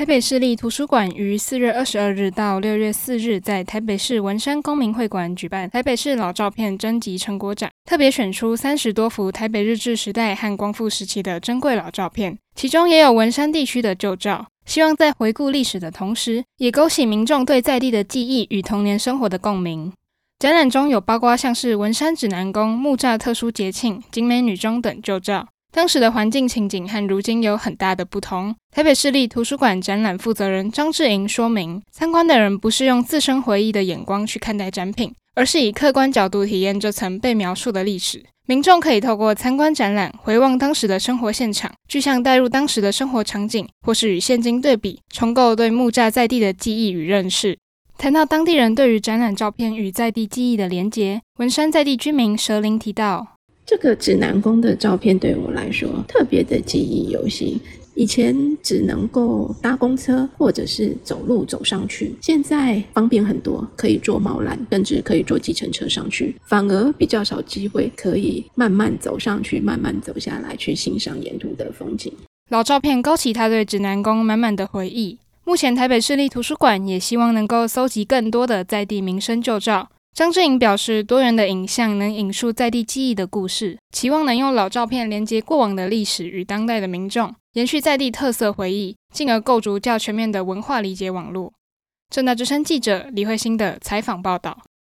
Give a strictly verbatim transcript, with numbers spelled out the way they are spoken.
台北市立图书馆于四月二十二日到六月四日在台北市文山公民会馆举办台北市老照片征集成果展，特别选出三十多幅台北日治时代和光复时期的珍贵老照片，其中也有文山地区的旧照，希望在回顾历史的同时，也勾起民众对在地的记忆与童年生活的共鸣。展览中有包括像是文山指南宫、木栅特殊节庆、景美女中等旧照，当时的环境情景和如今有很大的不同。台北市立图书馆展览负责人张志莹说明，参观的人不是用自身回忆的眼光去看待展品，而是以客观角度体验这层被描述的历史。民众可以透过参观展览，回望当时的生活现场，具象带入当时的生活场景，或是与现今对比，重构对木栅在地的记忆与认识。谈到当地人对于展览照片与在地记忆的连结，文山在地居民蛇林提到， 这个指南宫的照片对我来说特别的记忆犹新。以前只能够搭公车或者是走路走上去，现在方便很多，可以坐毛缆，甚至可以坐计程车上去，反而比较少机会可以慢慢走上去，慢慢走下来，去欣赏沿途的风景。 老照片勾起他对指南宫满满的回忆。目前台北市立图书馆也希望能够搜集更多的在地民生旧照。张志颖表示，多元的影像能引述在地记忆的故事，期望能用老照片连接过往的历史与当代的民众，延续在地特色回忆，进而构筑较全面的文化理解网络。政大之声记者李慧欣的采访报道。